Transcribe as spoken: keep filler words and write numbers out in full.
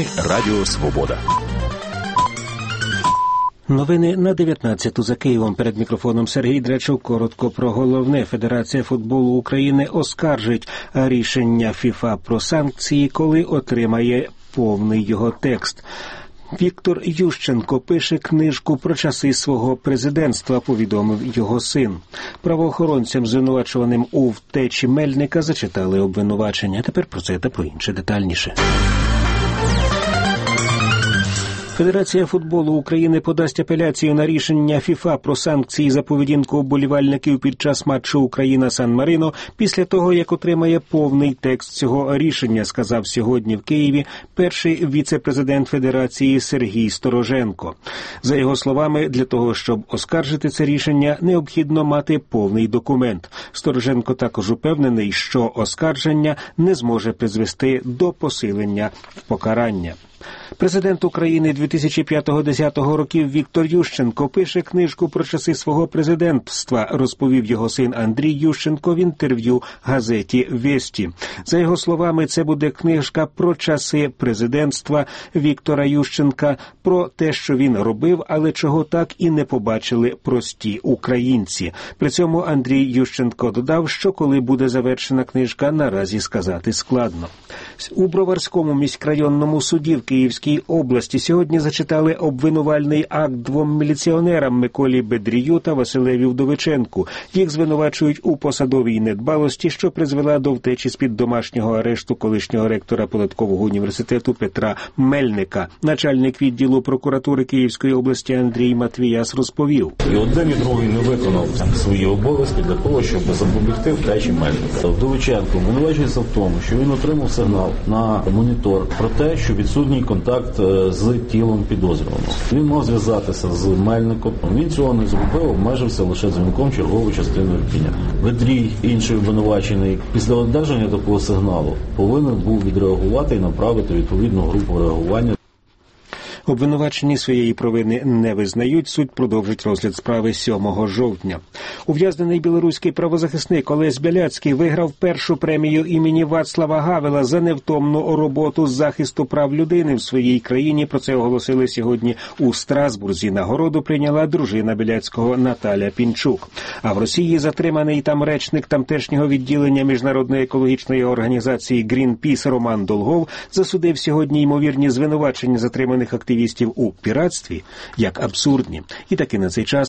ефірі Радіо Свобода. Новини на дев'ятнадцяту за Києвом. Перед мікрофоном Сергій Драчук. Коротко про головне. Федерація футболу України оскаржить рішення ФІФА про санкції, коли отримає повний його текст. Віктор Ющенко пише книжку про часи свого президентства, повідомив його син. Правоохоронцям, звинувачуваним у втечі Мельника, зачитали обвинувачення. Тепер про це та про інше детальніше. Федерація футболу України подасть апеляцію на рішення ФІФА про санкції за поведінку вболівальників під час матчу Україна-Сан-Марино після того, як отримає повний текст цього рішення, сказав сьогодні в Києві перший віце-президент Федерації Сергій Стороженко. За його словами, для того, щоб оскаржити це рішення, необхідно мати повний документ. Стороженко також упевнений, що оскарження не зможе призвести до посилення покарання. Президент України дві тисячі п'ятого - дві тисячі десятого років Віктор Ющенко пише книжку про часи свого президентства, розповів його син Андрій Ющенко в інтерв'ю газеті «Вєсті». За його словами, це буде книжка про часи президентства Віктора Ющенка, про те, що він робив, але чого так і не побачили прості українці. При цьому Андрій Ющенко додав, що коли буде завершена книжка, наразі сказати складно. У Броварському міськрайонному суді в Київській області сьогодні зачитали обвинувальний акт двом міліціонерам Миколі Бедрію та Василеві Вдовиченку. Їх звинувачують у посадовій недбалості, що призвела до втечі з-під домашнього арешту колишнього ректора Податкового університету Петра Мельника. Начальник відділу прокуратури Київської області Андрій Матвіяс розповів. І один, і другий не виконав свої обов'язки для того, щоб запобігти втечі Мельника. Вдовиченко обвинувачується в тому, що він отримав сигнал на монітор про те, що відсутній контакт з тілом підозрюваного. Він мав зв'язатися з Мельником. Він цього не зробив, обмежився лише дзвінком чергової частини рішення. Бедрій, інший обвинувачений, після одержання такого сигналу повинен був відреагувати і направити відповідну групу реагування. Обвинувачені своєї провини не визнають. Суд продовжить розгляд справи сьомого жовтня. Ув'язнений білоруський правозахисник Олесь Біляцький виграв першу премію імені Вацлава Гавела за невтомну роботу з захисту прав людини в своїй країні. Про це оголосили сьогодні у Страсбурзі. Нагороду прийняла дружина Біляцького Наталя Пінчук. А в Росії затриманий там речник тамтешнього відділення міжнародної екологічної організації «Грінпіс» Роман Долгов засудив сьогодні ймовірні звинувачення затриманих активістів у піратстві як абсурдні. І таки на цей час